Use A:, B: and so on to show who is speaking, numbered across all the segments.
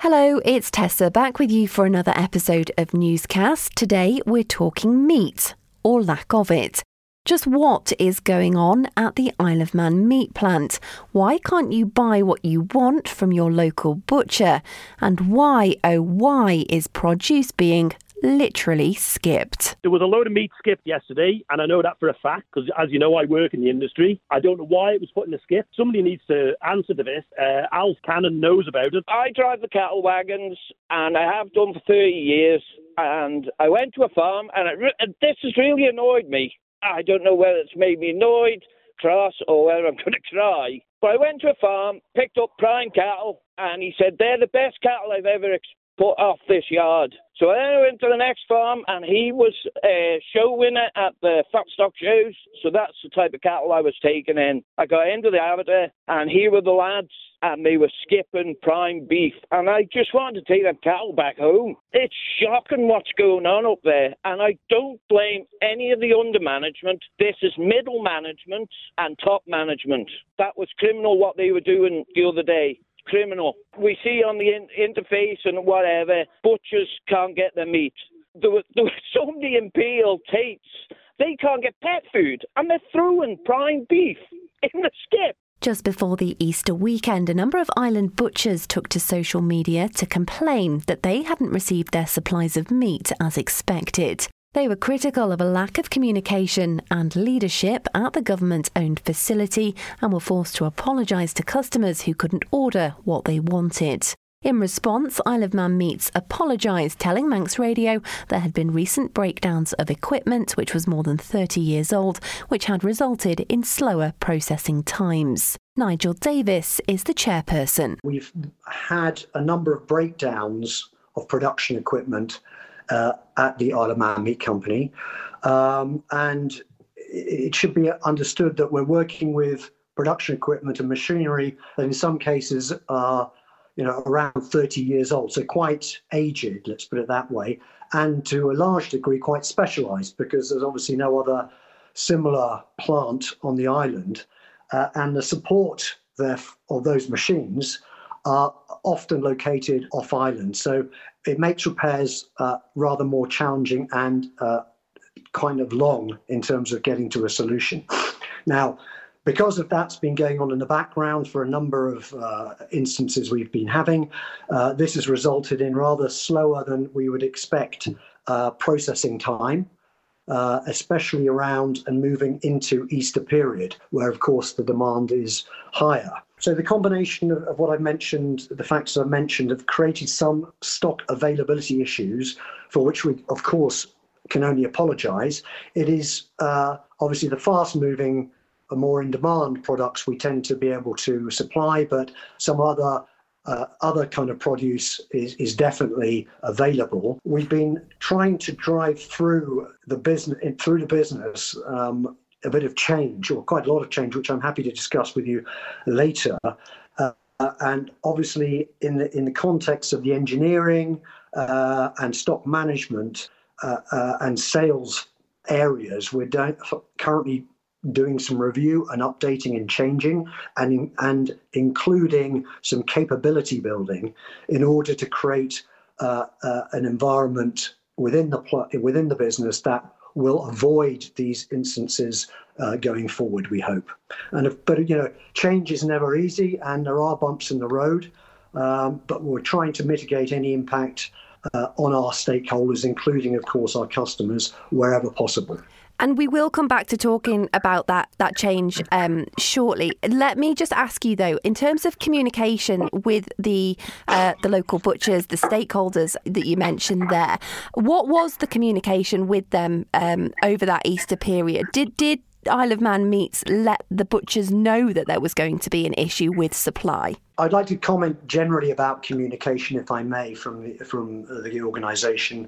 A: Hello, it's Tessa back with you for another episode of Newscast. Today we're talking meat, or lack of it. Just what is going on at the Isle of Man meat plant? Why can't you buy what you want from your local butcher? And why, oh why, is produce being literally skipped?
B: There was a load of meat skipped yesterday, and I know that for a fact because, as you know, I work in the industry. I don't know why it was put in a skip. Somebody needs to answer to this. Alf Cannon knows about it.
C: I drive the cattle wagons, and I have done for 30 years. And I went to a farm, and this has really annoyed me. I don't know whether it's made me annoyed, cross, or whether I'm going to cry. But I went to a farm, picked up prime cattle, and he said, they're the best cattle I've ever put off this yard. So I went to the next farm, and he was a show winner at the fat stock shows. So that's the type of cattle I was taking in. I got into the abattoir, and here were the lads, and they were skipping prime beef. And I just wanted to take them cattle back home. It's shocking what's going on up there, and I don't blame any of the under management. This is middle management and top management. That was criminal what they were doing the other day. Criminal. We see on the interface and whatever, butchers can't get their meat. There were somebody in Peel, Tate's, they can't get pet food, and they're throwing prime beef in the skip.
A: Just before the Easter weekend, a number of island butchers took to social media to complain that they hadn't received their supplies of meat as expected. They were critical of a lack of communication and leadership at the government-owned facility and were forced to apologise to customers who couldn't order what they wanted. In response, Isle of Man Meats apologised, telling Manx Radio there had been recent breakdowns of equipment which was more than 30 years old, which had resulted in slower processing times. Nigel Davis is the chairperson.
D: We've had a number of breakdowns of production equipment at the Isle of Man Meat Company, and it should be understood that we're working with production equipment and machinery that in some cases are around 30 years old, so quite aged, let's put it that way, and to a large degree quite specialised because there's obviously no other similar plant on the island, and the support of those machines are often located off island. So it makes repairs rather more challenging and kind of long in terms of getting to a solution. Now, because of that's been going on in the background for a number of instances we've been having, this has resulted in rather slower than we would expect processing time, especially around and moving into Easter period, where of course the demand is higher. So the combination of what I've mentioned, the factors I've mentioned, have created some stock availability issues for which we, of course, can only apologise. It is obviously the fast-moving, more in-demand products we tend to be able to supply, but some other kind of produce is definitely available. We've been trying to drive through the business a bit of change, or quite a lot of change, which I'm happy to discuss with you later. And obviously, in the context of the engineering and stock management and sales areas, we're currently doing some review and updating and changing, and including some capability building in order to create an environment within the business that will avoid these instances going forward, we hope. But change is never easy, and there are bumps in the road, but we're trying to mitigate any impact on our stakeholders, including, of course, our customers, wherever possible.
A: And we will come back to talking about that change shortly. Let me just ask you, though, in terms of communication with the local butchers, the stakeholders that you mentioned there, what was the communication with them over that Easter period? Did Isle of Man Meats let the butchers know that there was going to be an issue with supply?
D: I'd like to comment generally about communication, if I may, from the organisation.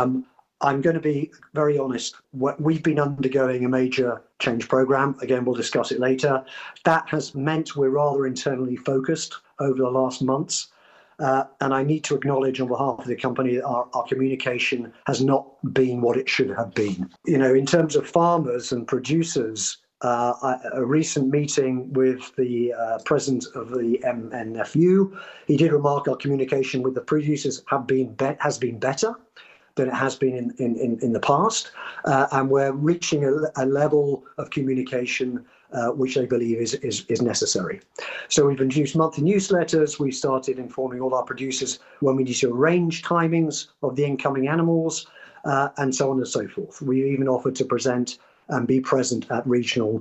D: I'm going to be very honest. We've been undergoing a major change program. Again, we'll discuss it later. That has meant we're rather internally focused over the last months. And I need to acknowledge on behalf of the company that our communication has not been what it should have been. In terms of farmers and producers, A recent meeting with the president of the MNFU, he did remark our communication with the producers has been better than it has been in the past, and we're reaching a level of communication which they believe is necessary. So we've introduced monthly newsletters. We've started informing all our producers when we need to arrange timings of the incoming animals, and so on and so forth. We've even offered to present and be present at regional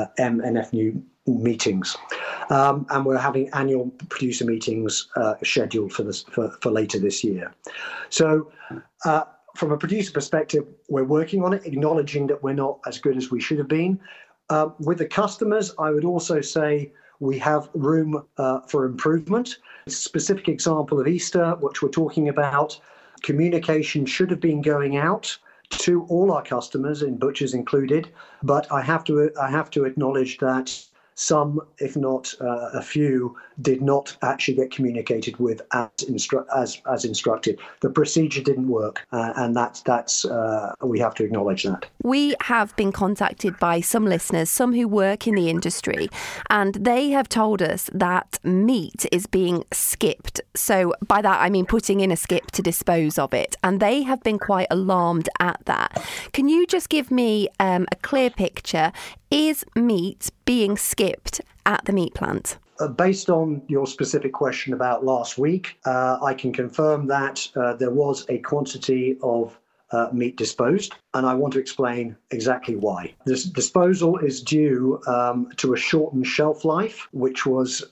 D: MNFU meetings. And we're having annual producer meetings scheduled for later this year. So from a producer perspective, we're working on it, acknowledging that we're not as good as we should have been. With the customers, I would also say we have room for improvement. A specific example of Easter, which we're talking about, communication should have been going out to all our customers, in butchers included, but I have to acknowledge that some, if not a few, did not actually get communicated with as instructed. The procedure didn't work, and that's we have to acknowledge that.
A: We have been contacted by some listeners, some who work in the industry, and they have told us that meat is being skipped. So by that I mean putting in a skip to dispose of it, and they have been quite alarmed at that. Can you just give me a clear picture? Is meat being skipped at the meat plant?
D: Based on your specific question about last week, I can confirm that there was a quantity of meat disposed, and I want to explain exactly why. This disposal is due to a shortened shelf life, which was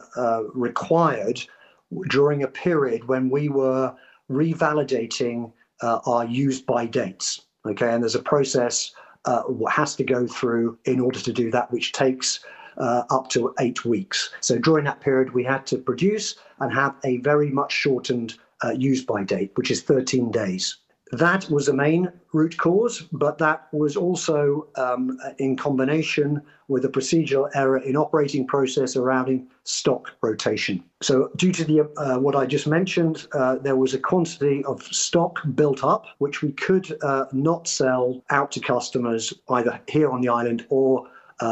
D: required during a period when we were revalidating our used by dates. Okay, and there's a process has to go through in order to do that, which takes up to 8 weeks. So during that period, we had to produce and have a very much shortened use by date, which is 13 days. That was the main root cause, but that was also in combination with a procedural error in operating process surrounding stock rotation. So due to the what I just mentioned, there was a quantity of stock built up, which we could not sell out to customers either here on the island or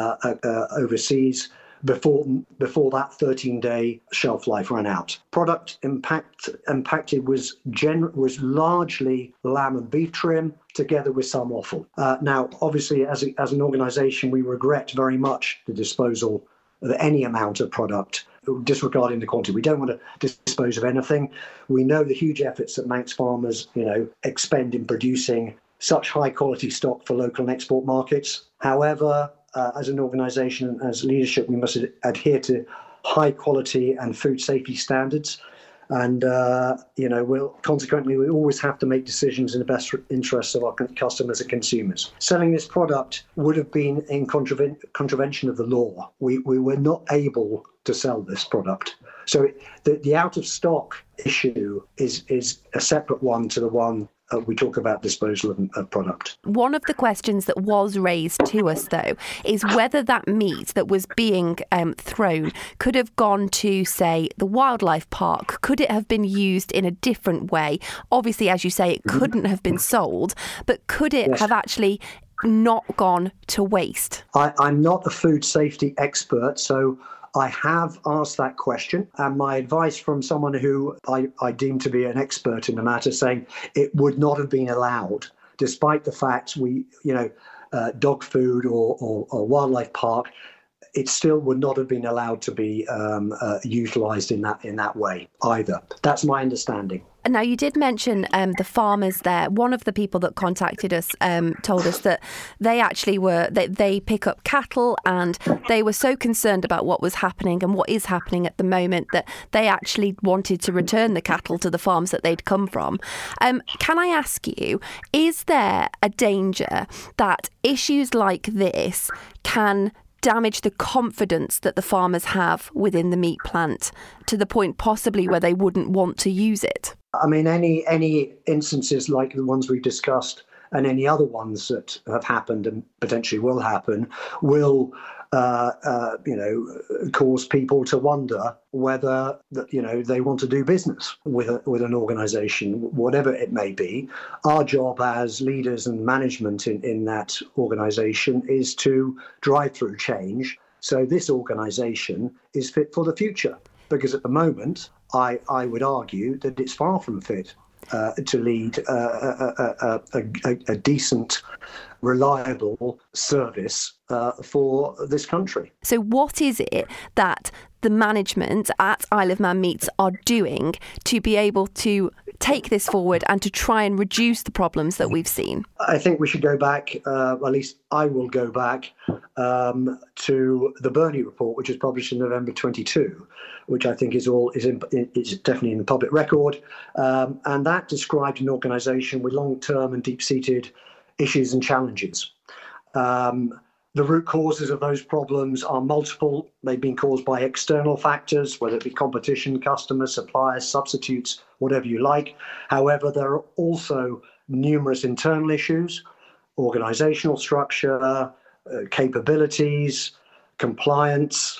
D: overseas before that 13-day shelf life ran out. Product impacted was largely lamb and beef trim, together with some offal. Now, obviously, as an organisation, we regret very much the disposal of any amount of product, disregarding the quantity. We don't want to dispose of anything. We know the huge efforts that Manx farmers, expend in producing such high quality stock for local and export markets. However, as an organisation, as leadership, we must adhere to high quality and food safety standards. And, consequently, we always have to make decisions in the best interests of our customers and consumers. Selling this product would have been in contravention of the law. We were not able to sell this product. So the out of stock issue is a separate one to the one we talk about disposal of product.
A: One of the questions that was raised to us, though, is whether that meat that was being thrown could have gone to, say, the wildlife park. Could it have been used in a different way? Obviously, as you say, it couldn't have been sold, but could it have actually not gone to waste?
D: I'm not a food safety expert, so I have asked that question, and my advice from someone who I deem to be an expert in the matter, saying it would not have been allowed, despite the fact dog food or wildlife park, it still would not have been allowed to be utilised in that way either. That's my understanding.
A: Now, you did mention the farmers there. One of the people that contacted us told us that they actually they pick up cattle, and they were so concerned about what was happening and what is happening at the moment that they actually wanted to return the cattle to the farms that they'd come from. Can I ask you, is there a danger that issues like this can damage the confidence that the farmers have within the meat plant to the point possibly where they wouldn't want to use it?
D: I mean, any instances like the ones we've discussed and any other ones that have happened and potentially will happen will cause people to wonder whether they want to do business with an organisation, whatever it may be. Our job as leaders and management in that organisation is to drive through change. So this organisation is fit for the future, because at the moment, I would argue that it's far from fit to lead a decent, reliable service for this country.
A: So what is it that the management at Isle of Man Meats are doing to be able to take this forward and to try and reduce the problems that we've seen?
D: I think we should go back, at least I will go back, to the Burney report, which was published in November 22, which I think is definitely in the public record. And that described an organisation with long-term and deep-seated issues and challenges. The root causes of those problems are multiple. They've been caused by external factors, whether it be competition, customers, suppliers, substitutes, whatever you like. However, there are also numerous internal issues: organisational structure, capabilities, compliance,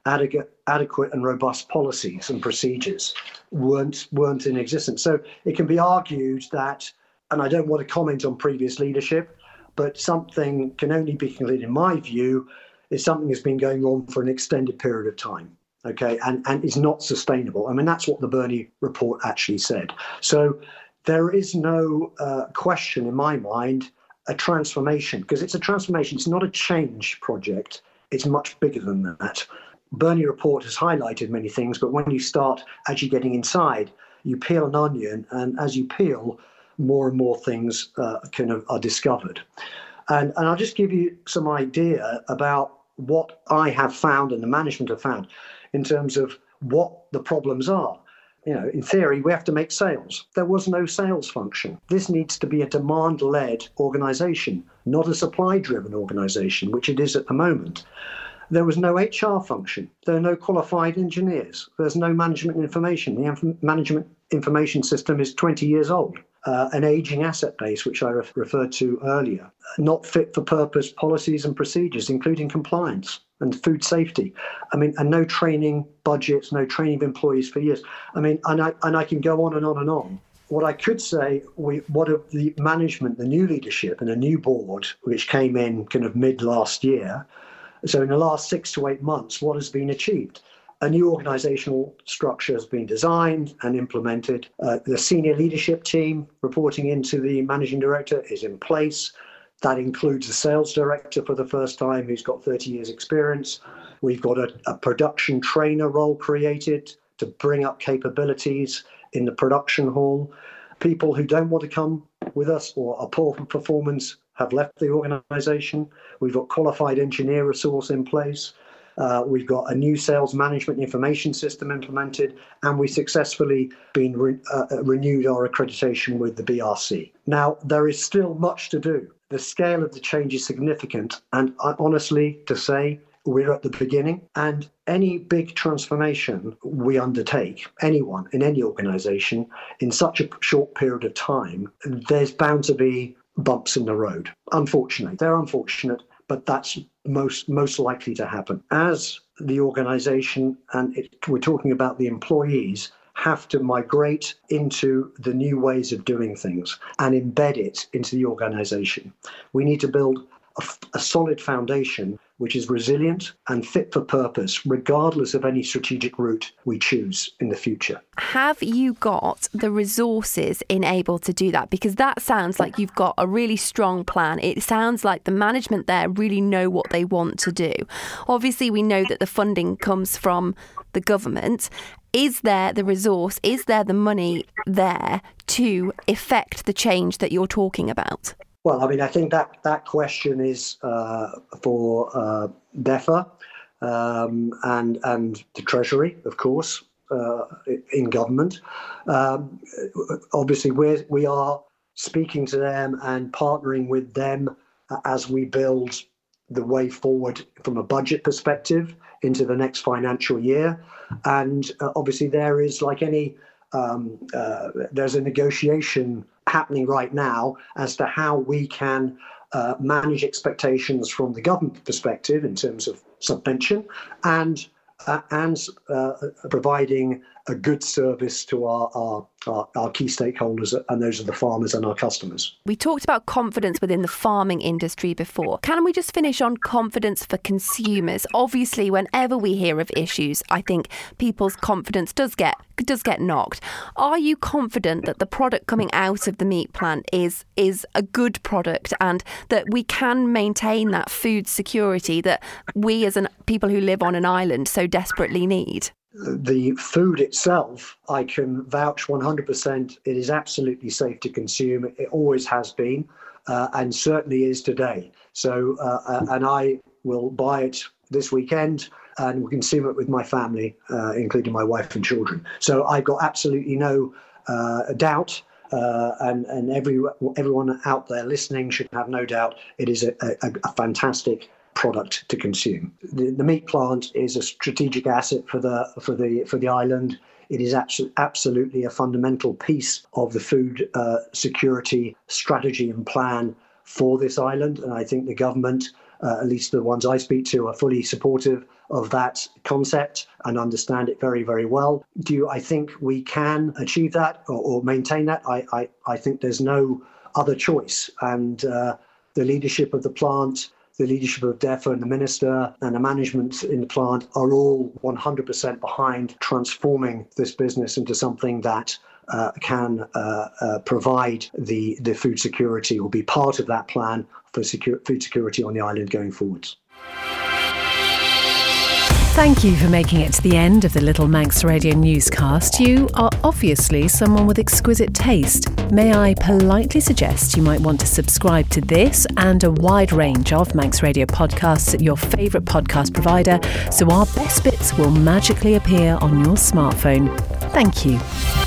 D: adequate and robust policies and procedures weren't in existence. So it can be argued that, and I don't want to comment on previous leadership, but something can only be concluded, in my view, is something that's been going on for an extended period of time, okay, and is not sustainable. I mean, that's what the Burney report actually said. So there is no question in my mind, a transformation, because it's a transformation. It's not a change project. It's much bigger than that. Burney report has highlighted many things, but when you start actually getting inside, you peel an onion, and as you peel, more and more things are discovered. And I'll just give you some idea about what I have found and the management have found in terms of what the problems are. In theory, we have to make sales. There was no sales function. This needs to be a demand-led organisation, not a supply-driven organisation, which it is at the moment. There was no HR function. There are no qualified engineers. There's no management information. The management information system is 20 years old. An aging asset base, which I referred to earlier. Not fit for purpose policies and procedures, including compliance and food safety. I mean, and no training budgets, no training of employees for years. I mean, and I can go on and on and on. What I could say, what of the management, the new leadership and a new board, which came in kind of mid last year. So in the last 6 to 8 months, what has been achieved? A new organisational structure has been designed and implemented. The senior leadership team reporting into the managing director is in place. That includes a sales director for the first time who's got 30 years experience. We've got a production trainer role created to bring up capabilities in the production hall. People who don't want to come with us or are poor performance have left the organisation. We've got qualified engineer resource in place. We've got a new sales management information system implemented, and we successfully renewed our accreditation with the BRC. Now, there is still much to do. The scale of the change is significant, and honestly, to say, we're at the beginning, and any big transformation we undertake, anyone in any organisation, in such a short period of time, there's bound to be bumps in the road. Unfortunately, they're unfortunate, but that's most likely to happen. As the organisation, and we're talking about the employees, have to migrate into the new ways of doing things and embed it into the organisation. We need to build a solid foundation which is resilient and fit for purpose, regardless of any strategic route we choose in the future.
A: Have you got the resources enabled to do that? Because that sounds like you've got a really strong plan. It sounds like the management there really know what they want to do. Obviously, we know that the funding comes from the government. Is there the resource? Is there the money there to effect the change that you're talking about?
D: Well, I mean, I think that question is for DEFRA and the Treasury, of course, in government. Obviously, we are speaking to them and partnering with them as we build the way forward from a budget perspective into the next financial year. And obviously, there is, like any, there's a negotiation happening right now as to how we can manage expectations from the government perspective in terms of subvention and providing a good service to our key stakeholders, and those are the farmers and our customers.
A: We talked about confidence within the farming industry before. Can we just finish on confidence for consumers? Obviously, whenever we hear of issues, I think people's confidence does get knocked. Are you confident that the product coming out of the meat plant is a good product and that we can maintain that food security that we as people who live on an island so desperately need?
D: The food itself, I can vouch 100%. It is absolutely safe to consume. It always has been, and certainly is today. So, and I will buy it this weekend and will consume it with my family, including my wife and children. So I've got absolutely no doubt, and everyone out there listening should have no doubt. It is a fantastic product to consume. The meat plant is a strategic asset for the island. It is absolutely a fundamental piece of the food security strategy and plan for this island. And I think the government, at least the ones I speak to, are fully supportive of that concept and understand it very, very well. I think we can achieve that or maintain that? I think there's no other choice. And the leadership of the plant, the leadership of DEFRA and the minister and the management in the plant are all 100% behind transforming this business into something that can provide the food security or be part of that plan for food security on the island going forwards.
E: Thank you for making it to the end of the Little Manx Radio newscast. You are obviously someone with exquisite taste. May I politely suggest you might want to subscribe to this and a wide range of Manx Radio podcasts at your favourite podcast provider so our best bits will magically appear on your smartphone. Thank you.